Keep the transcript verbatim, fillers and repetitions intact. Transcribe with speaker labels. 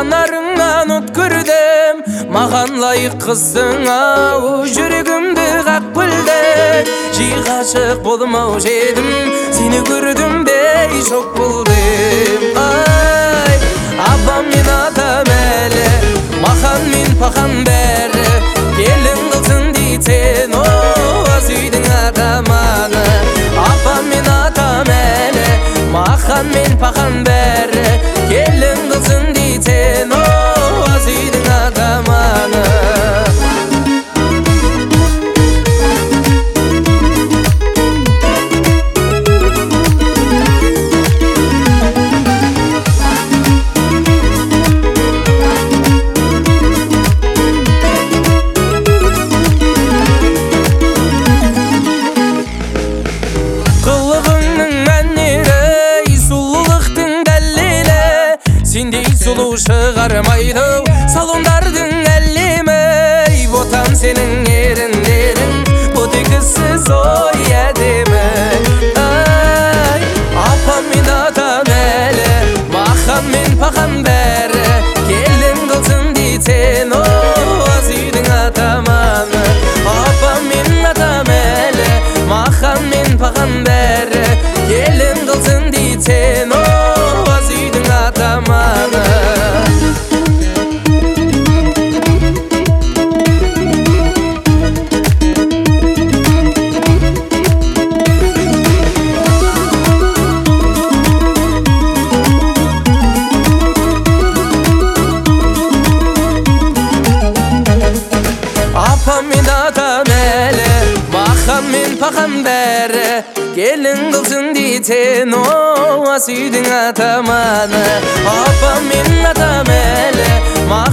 Speaker 1: жанарыңнан от көрдім, маған лайық қыздың ау, жүрегімді қақ білдің. Жиі ғашық болмау жедім, сені көрдім бей шок болдым. Ай, апам мен атам әлі, махан мен пахан бәрі, келін қылсын дейтен о, аз үйдің атаманы. Апам мен атам әлі, махан мен пахан бәрі, келін қылсын дейтен о, аз үйдің атаманы. Сендей сұлу шығармайды салондардың әлемі, ботам сенің еріндерің, ботекісіз ой әдемі. Ай, апам мен атам әлі, махан мен пахан бәрі, келін қылсын дейтен о, аз үйдің атаманы. Апам мен атам әлі, махан мен пахан бәрі, келін қылсын дейтен о, аз үйдің атаманы. Апам мен атам әлі, махан мен пахан бәрі, келін қылсын дейтен о, аз үйдің атаманы. Апам мен атам әлі,